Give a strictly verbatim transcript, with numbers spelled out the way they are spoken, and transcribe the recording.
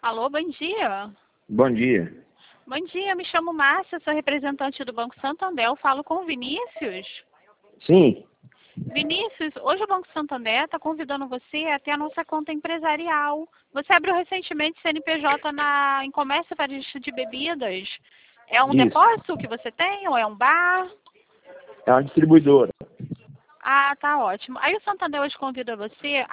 Alô, bom dia. Bom dia. Bom dia, me chamo Márcia, sou representante do Banco Santander. Eu falo com o Vinícius. Sim. Vinícius, hoje o Banco Santander está convidando você a ter a nossa conta empresarial. Você abriu recentemente C N P J na, em comércio varejista de bebidas. É um Isso. depósito que você tem ou é um bar? É uma distribuidora. Ah, tá ótimo. Aí o Santander hoje convida você